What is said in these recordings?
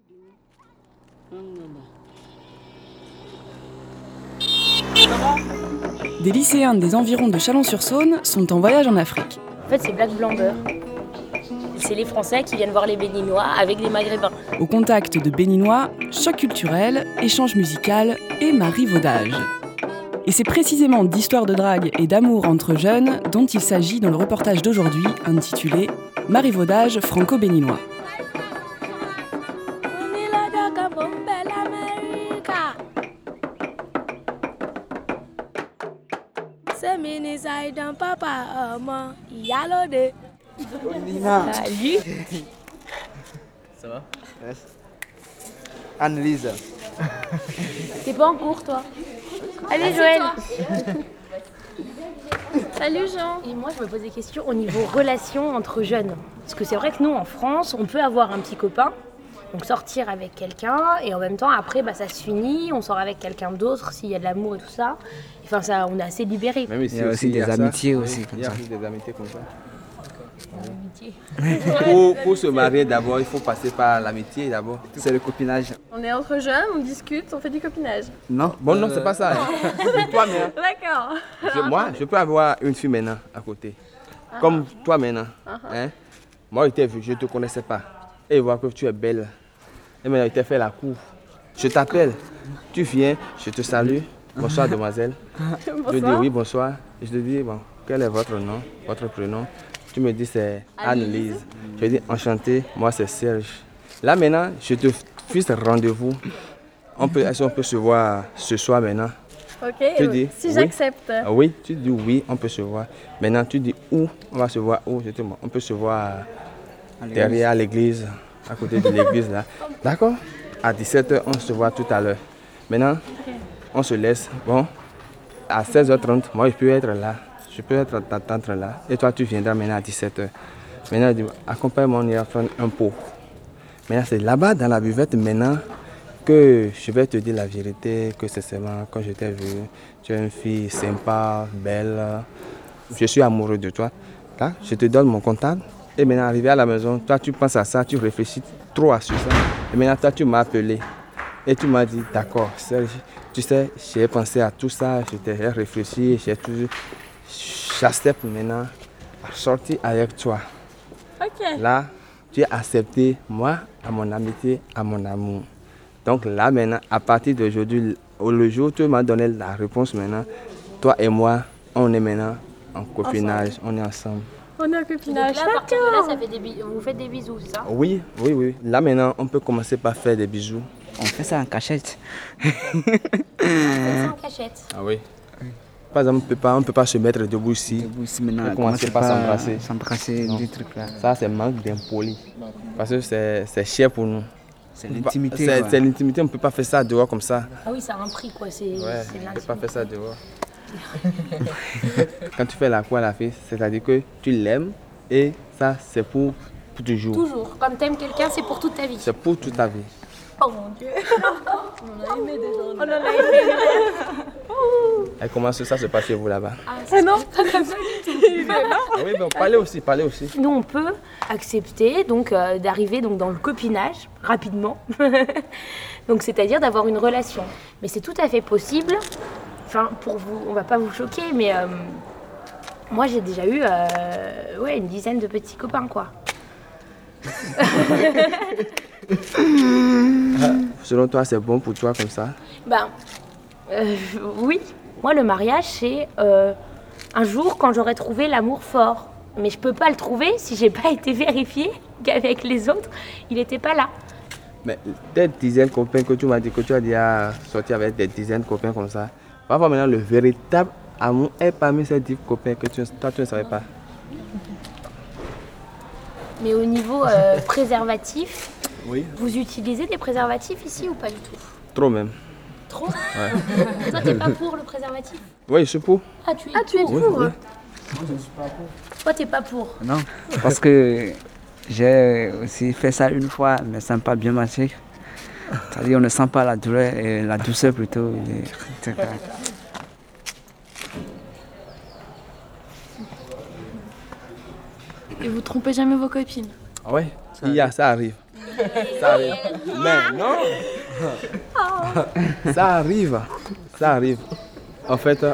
Des lycéens des environs de Chalon-sur-Saône sont en voyage en Afrique. En fait, c'est Black Blanc Beurre. C'est les Français qui viennent voir les Béninois avec des Maghrébins. Au contact de Béninois, choc culturel, échange musical et marivaudage. Et c'est précisément d'histoires de drague et d'amour entre jeunes dont il s'agit dans le reportage d'aujourd'hui intitulé « Marivaudage franco-béninois ». Salut. Ça va? Yes. Anne-Lise. T'es pas en cours, toi? Allez, Joël. Salut Jean. Et moi, je me pose des questions au niveau relations entre jeunes. Parce que c'est vrai que nous, en France, on peut avoir un petit copain, donc sortir avec quelqu'un, et en même temps, après, ça se finit, on sort avec quelqu'un d'autre, s'il y a de l'amour et tout ça. Enfin, ça, on est assez libérés. Même ici, il y a aussi des amitiés aussi comme il y a ça. aussi des amitiés comme ça. Amitié. Pour se marier d'abord, il faut passer par l'amitié d'abord. C'est le copinage. On est entre jeunes, on discute, on fait du copinage. Non? Bon, non, c'est pas ça. Hein. Toi, mais, D'accord. moi, je peux avoir une fille maintenant à côté. Comme toi maintenant. Hein? Moi, je t'ai vu, je ne te connaissais pas. Et voir que tu es belle. Et maintenant, je t'ai fait la cour. Je t'appelle. Tu viens, je te salue. Bonsoir, demoiselle. Je dis oui, bonsoir. Je te dis, bon, quel est votre nom, votre prénom? Tu me dis c'est Anne-Lise. Je dis enchanté, moi c'est Serge. Là maintenant, je te fixe rendez-vous. Est-ce qu'on peut se voir ce soir maintenant? Ok, Tu dis si oui. j'accepte. Oui, tu dis oui, on peut se voir. Maintenant, tu dis où? On va se voir où? Je te dis, on peut se voir derrière l'église, à côté de l'église là. D'accord? À 17h, on se voit tout à l'heure. Maintenant, on se laisse. Bon, à 16h30, moi je peux être là. Je peux être t'attendre là. Et toi, tu viendras maintenant à 17h. Maintenant, accompagne-moi, on ira prendre un pot. Maintenant, c'est là-bas dans la buvette maintenant que je vais te dire la vérité, que c'est seulement quand je t'ai vu, tu es une fille sympa, belle. Je suis amoureux de toi. Là, je te donne mon contact. Et maintenant, arrivé à la maison, toi, tu penses à ça, tu réfléchis trop à ça. Et maintenant, toi, tu m'as appelé. Et tu m'as dit, d'accord, Serge, tu sais, j'ai pensé à tout ça, j'ai réfléchi, j'accepte maintenant à sortir avec toi. Ok. Là, tu as accepté moi, à mon amitié, à mon amour. Donc là maintenant, à partir d'aujourd'hui, le jour où tu m'as donné la réponse maintenant, toi et moi, on est maintenant en copinage, on est ensemble. On est un Donc copinage. là, à partir de là, ça fait vous faites des bisous, c'est ça? Oui, oui, oui. Là maintenant, on peut commencer par faire des bisous. On fait ça en cachette. C'est en cachette. Ah oui. Par exemple, on ne peut pas se mettre debout ici. Debout ici maintenant, On commence par s'embrasser. S'embrasser, Non. des trucs là. Ça, c'est manque d'impoli. Parce que c'est cher pour nous. C'est l'intimité. C'est quoi. c'est l'intimité, on ne peut pas faire ça dehors comme ça. Ah oui, ça a un prix, quoi. C'est Ouais, c'est on ne l'intimité. peut pas faire ça dehors. Quand tu fais la cour à la fille, c'est-à-dire que tu l'aimes et ça, c'est pour toujours. Toujours. Comme t'aimes quelqu'un, c'est pour toute ta vie. C'est pour toute ta vie. Oh mon Dieu. On en a aimé déjà. On en a aimé. Et comment ça se passe chez vous là-bas? Ah non, pas comme ça. Ah oui, donc parlez aussi, parlez aussi. Nous, on peut accepter donc d'arriver donc dans le copinage rapidement. Donc, c'est-à-dire d'avoir une relation. Mais c'est tout à fait possible. Enfin, pour vous, on va pas vous choquer, mais moi, j'ai déjà eu une dizaine de petits copains, quoi. Selon toi, c'est bon pour toi comme ça? Ben, oui. Moi, le mariage, c'est un jour quand j'aurai trouvé l'amour fort. Mais je peux pas le trouver si j'ai pas été vérifiée qu'avec les autres, il n'était pas là. Mais des dizaines de copains que tu m'as dit que tu as déjà sorti avec des dizaines de copains comme ça. Parfois maintenant, le véritable amour est parmi ces 10 copains que toi, tu ne savais pas. Mais au niveau préservatif, Oui. vous utilisez des préservatifs ici ou pas du tout? Trop même. Trop? Toi, t'es pas pour le préservatif? Oui, je suis pour. Ah, tu es Ah, tu es pour? pour? oui. Toi, t'es pas pour? Non, parce que j'ai aussi fait ça une fois, mais ça n'a pas bien marché. C'est-à-dire on ne sent pas la douleur, et la douceur plutôt. Et vous trompez jamais vos copines? Ah ouais, ça arrive. Ça arrive. Mais non. Ça arrive. Ça arrive. En fait,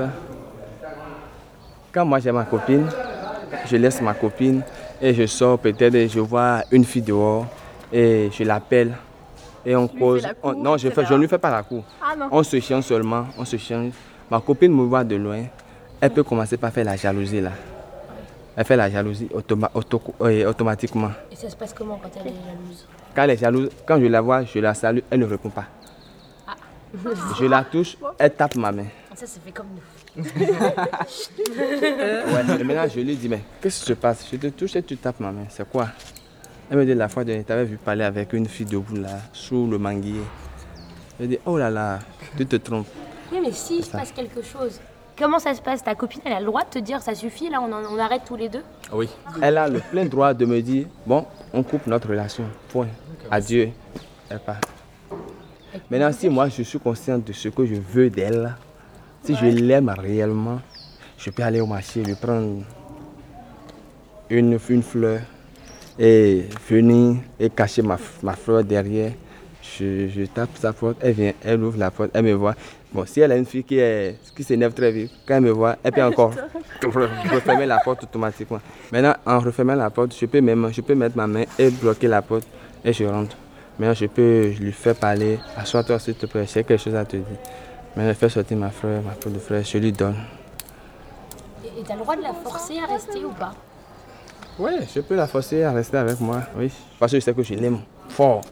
quand moi j'ai ma copine, je laisse ma copine et je sors peut-être et je vois une fille dehors et je l'appelle et on cause. Non, je ne lui fais pas la cour. Ah non. On se change seulement, on se change. Ma copine me voit de loin, elle peut commencer par faire la jalousie là. Elle fait la jalousie automatiquement. Et ça se passe comment quand elle est jalouse? Quand elle est jalouse, quand je la vois, je la salue, elle ne répond pas. Je la touche, elle tape ma main. Ça fait comme nous. Ouais, et maintenant je lui dis, mais qu'est-ce qui se passe? Je te touche et tu tapes ma main, c'est quoi? Elle me dit, la fois dernière, tu avais vu parler avec une fille debout là, sous le manguier. Je dis, oh là là, tu te trompes. Oui, mais si il se passe quelque chose, comment ça se passe? Ta copine, elle a le droit de te dire, ça suffit, là, on arrête tous les deux? Oui. Elle a le plein droit de me dire, bon, on coupe notre relation, point. Adieu. Elle part. Maintenant, si moi je suis consciente de ce que je veux d'elle, si je l'aime réellement, je peux aller au marché, lui prendre une fleur et venir et cacher ma fleur derrière. Je tape sa porte, elle vient, elle ouvre la porte, elle me voit. Bon, si elle a une fille qui s'énerve très vite, quand elle me voit, elle peut encore refermer la porte automatiquement. Maintenant, en refermant la porte, je peux mettre ma main et bloquer la porte et je rentre. Maintenant, je peux lui faire parler. Assois-toi s'il te plaît, j'ai quelque chose à te dire. Maintenant, je fais sortir ma peau de fleur, je lui donne. Et tu as le droit de la forcer à rester ou pas? Oui, je peux la forcer à rester avec moi, oui. Parce que je sais que je l'aime fort.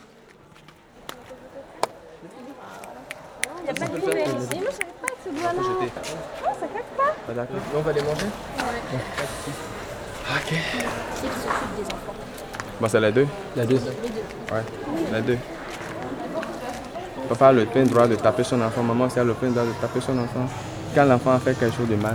Il n'y a pas de poubelle ici. Moi, je ne savais pas que ce doigt-là. Non, ça casse pas. Ah, d'accord. On va les manger? Ok. Qui s'occupe des enfants? Bon, c'est les deux. La deux. Ouais, les deux. Papa a le plein droit de taper son enfant, maman aussi a le plein droit de taper son enfant. Quand l'enfant a fait quelque chose de mal.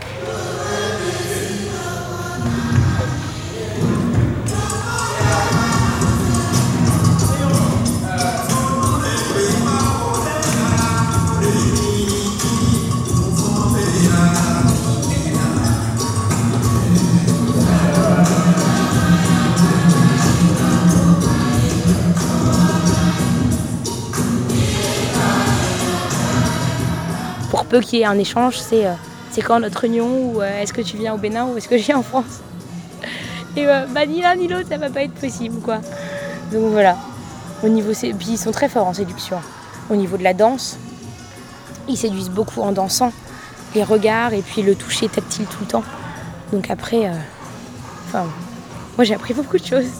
Pour peu qu'il y ait un échange, c'est quand notre réunion ou est-ce que tu viens au Bénin ou est-ce que je viens en France? Et ni l'un ni l'autre, ça va pas être possible, quoi. Donc voilà. Puis ils sont très forts en séduction. Au niveau de la danse, ils séduisent beaucoup en dansant. Les regards et puis le toucher tactile tout le temps. Donc après, moi j'ai appris beaucoup de choses.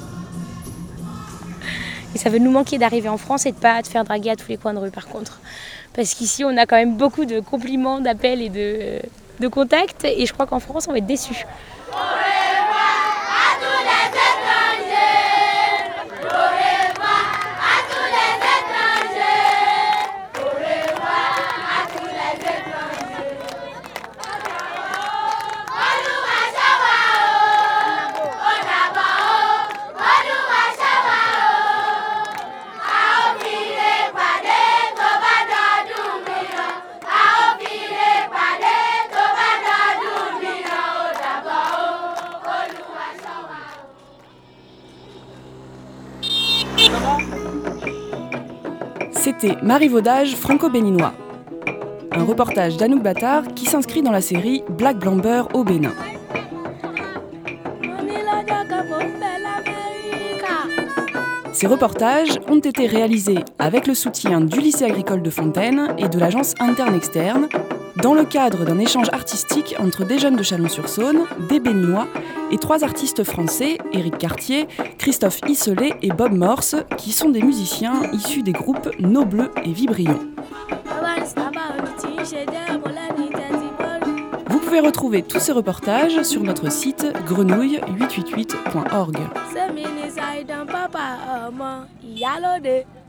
Et ça va nous manquer d'arriver en France et de pas te faire draguer à tous les coins de rue par contre. Parce qu'ici on a quand même beaucoup de compliments, d'appels et de contacts. Et je crois qu'en France on va être déçus. C'était Marivaudage franco-béninois. Un reportage d'Anouk Battard qui s'inscrit dans la série Black Blamber au Bénin. Ces reportages ont été réalisés avec le soutien du lycée agricole de Fontaine et de l'agence interne-externe dans le cadre d'un échange artistique entre des jeunes de Chalon-sur-Saône, des Béninois et 3 artistes français, Éric Cartier, Christophe Isselet et Bob Morse, qui sont des musiciens issus des groupes Nos Bleus et Vibrion. Vous pouvez retrouver tous ces reportages sur notre site grenouille888.org.